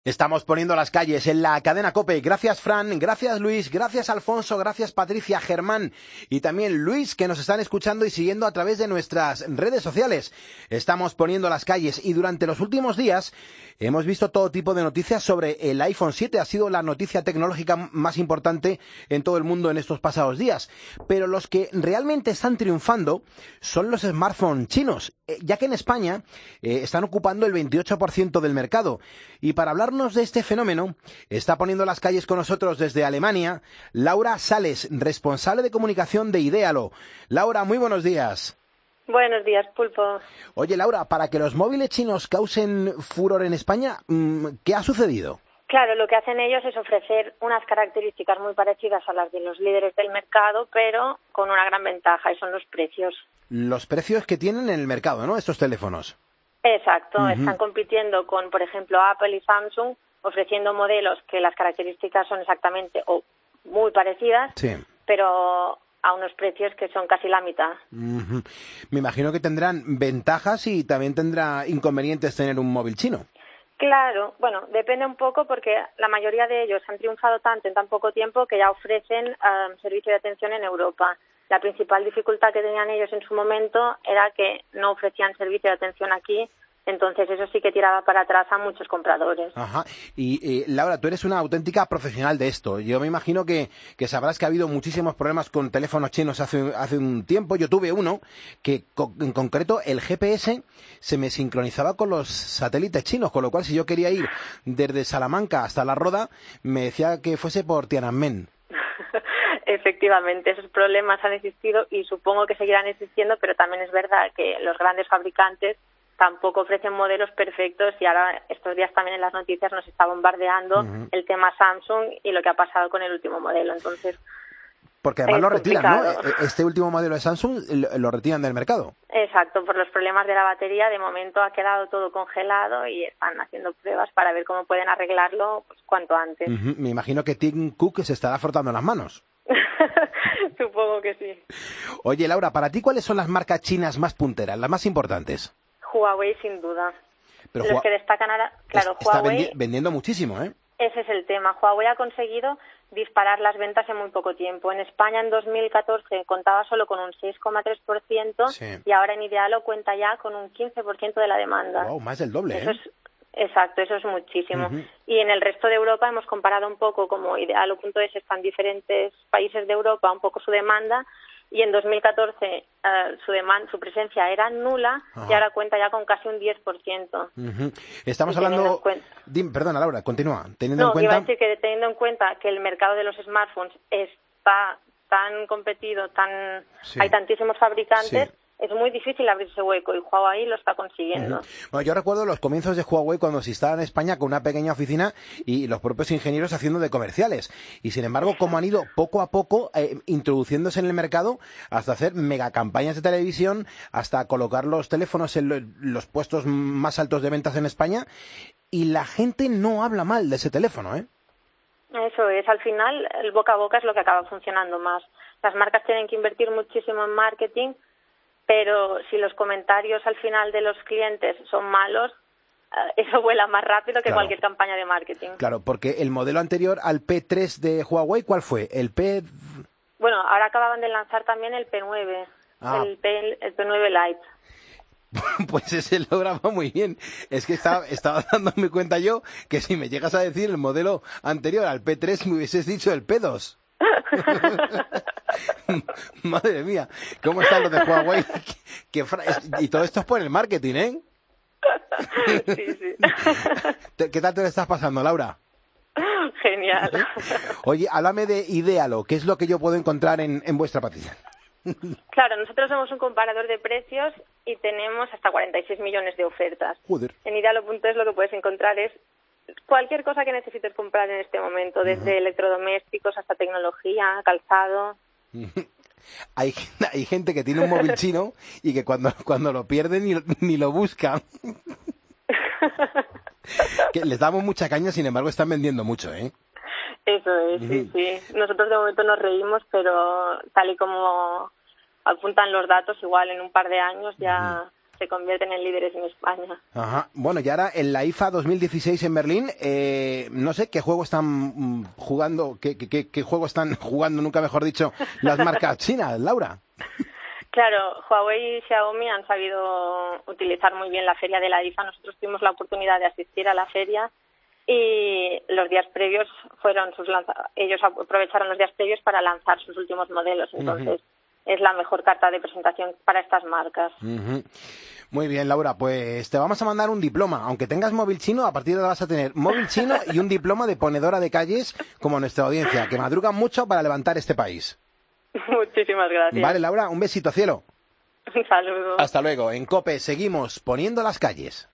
Estamos poniendo las calles en la cadena COPE. Gracias, Fran, gracias, Luis, gracias, Alfonso, gracias, Patricia, Germán y también Luis, que nos están escuchando y siguiendo a través de nuestras redes sociales. Estamos poniendo las calles y durante los últimos días hemos visto todo tipo de noticias sobre el iPhone 7. Ha sido la noticia tecnológica más importante en todo el mundo en estos pasados días. Pero los que realmente están triunfando son los smartphones chinos, ya que en España están ocupando el 28% del mercado. Y para hablarnos de este fenómeno, está poniendo las calles con nosotros desde Alemania Laura Sales, responsable de comunicación de Idealo. Laura, muy buenos días. Buenos días, Pulpo. Oye, Laura, para que los móviles chinos causen furor en España, ¿qué ha sucedido? Claro, lo que hacen ellos es ofrecer unas características muy parecidas a las de los líderes del mercado, pero con una gran ventaja, y son los precios. Los precios que tienen en el mercado, ¿no?, estos teléfonos. Exacto, Están compitiendo con, por ejemplo, Apple y Samsung, ofreciendo modelos que las características son exactamente o muy parecidas, sí, pero a unos precios que son casi la mitad. Me imagino que tendrán ventajas y también tendrá inconvenientes tener un móvil chino. Claro, bueno, depende un poco porque la mayoría de ellos han triunfado tanto en tan poco tiempo que ya ofrecen servicio de atención en Europa. La principal dificultad que tenían ellos en su momento era que no ofrecían servicio de atención aquí, entonces eso sí que tiraba para atrás a muchos compradores. Ajá. Y Laura, tú eres una auténtica profesional de esto. Yo me imagino que sabrás que ha habido muchísimos problemas con teléfonos chinos hace un tiempo. Yo tuve uno que, en concreto, el GPS se me sincronizaba con los satélites chinos, con lo cual si yo quería ir desde Salamanca hasta La Roda, me decía que fuese por Tiananmen. Efectivamente, esos problemas han existido y supongo que seguirán existiendo, pero también es verdad que los grandes fabricantes tampoco ofrecen modelos perfectos y ahora estos días también en las noticias nos está bombardeando el tema Samsung y lo que ha pasado con el último modelo. Entonces, porque además lo retiran, ¿no? Este último modelo de Samsung lo retiran del mercado. Exacto, por los problemas de la batería, de momento ha quedado todo congelado y están haciendo pruebas para ver cómo pueden arreglarlo pues, cuanto antes. Me imagino que Tim Cook se estará frotando las manos. Supongo que sí. Oye, Laura, ¿para ti cuáles son las marcas chinas más punteras, las más importantes? Huawei, sin duda. Pero los que destacan ahora, claro, Huawei está vendiendo muchísimo, ¿eh? Ese es el tema. Huawei ha conseguido disparar las ventas en muy poco tiempo. En España en 2014 contaba solo con un 6,3% sí, y ahora en Idealo cuenta ya con un 15% de la demanda. Wow, más del doble, Eso exacto, eso es muchísimo. Y en el resto de Europa hemos comparado un poco como Idealo.es está en diferentes países de Europa, un poco su demanda, y en 2014 su presencia era nula. Ajá. Y ahora cuenta ya con casi un 10%. Estamos hablando... Perdona, Laura, continúa. Iba a decir que teniendo en cuenta que el mercado de los smartphones está tan competido, hay tantísimos fabricantes, es muy difícil abrir ese hueco y Huawei lo está consiguiendo. Bueno, yo recuerdo los comienzos de Huawei cuando se estaba en España con una pequeña oficina y los propios ingenieros haciendo de comerciales. Y sin embargo, cómo han ido poco a poco introduciéndose en el mercado hasta hacer megacampañas de televisión, hasta colocar los teléfonos en los puestos más altos de ventas en España. Y la gente no habla mal de ese teléfono, ¿eh? Eso es, al final el boca a boca es lo que acaba funcionando más. Las marcas tienen que invertir muchísimo en marketing, pero si los comentarios al final de los clientes son malos, eso vuela más rápido que cualquier campaña de marketing. Claro, porque el modelo anterior al P3 de Huawei, ¿cuál fue? Bueno, ahora acababan de lanzar también el P9, el P9 Lite. Pues ese lo graba muy bien. Es que estaba dándome cuenta yo que si me llegas a decir el modelo anterior al P3 me hubieses dicho el P2. Madre mía, ¿cómo están los de Huawei? Y todo esto es por el marketing, ¿eh? Sí. ¿Qué tal te lo estás pasando, Laura? Genial. Oye, háblame de Idealo. ¿Qué es lo que yo puedo encontrar en vuestra página? Claro, nosotros somos un comparador de precios y tenemos hasta 46 millones de ofertas. Joder. En Idealo.es lo que puedes encontrar es cualquier cosa que necesites comprar en este momento, desde electrodomésticos hasta tecnología, calzado. Hay gente que tiene un móvil chino y que cuando lo pierde ni lo busca. Que les damos mucha caña, sin embargo están vendiendo mucho, ¿eh? Eso es, sí. Nosotros de momento nos reímos, pero tal y como apuntan los datos, igual en un par de años ya se convierten en líderes en España. Ajá. Bueno, y ahora en la IFA 2016 en Berlín, no sé qué juego están jugando, qué juego están jugando, nunca mejor dicho, las marcas chinas, Laura. Claro, Huawei y Xiaomi han sabido utilizar muy bien la feria de la IFA. Nosotros tuvimos la oportunidad de asistir a la feria y los días previos ellos aprovecharon los días previos para lanzar sus últimos modelos. Entonces, es la mejor carta de presentación para estas marcas. Muy bien, Laura, pues te vamos a mandar un diploma. Aunque tengas móvil chino, a partir de ahora vas a tener móvil chino y un diploma de ponedora de calles como nuestra audiencia, que madrugan mucho para levantar este país. Muchísimas gracias. Vale, Laura, un besito, cielo. Un saludo. Hasta luego. En COPE seguimos poniendo las calles.